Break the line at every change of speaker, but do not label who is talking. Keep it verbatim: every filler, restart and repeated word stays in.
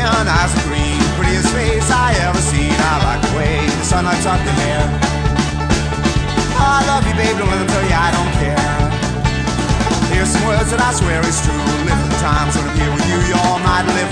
skin, eyes are green, prettiest face I ever seen. I like the way the sun lights up your hair. I love you, babe, don't let them tell you I don't care. Here's some words that I swear is true. Live for the times when I'm here with you, you're my delivery.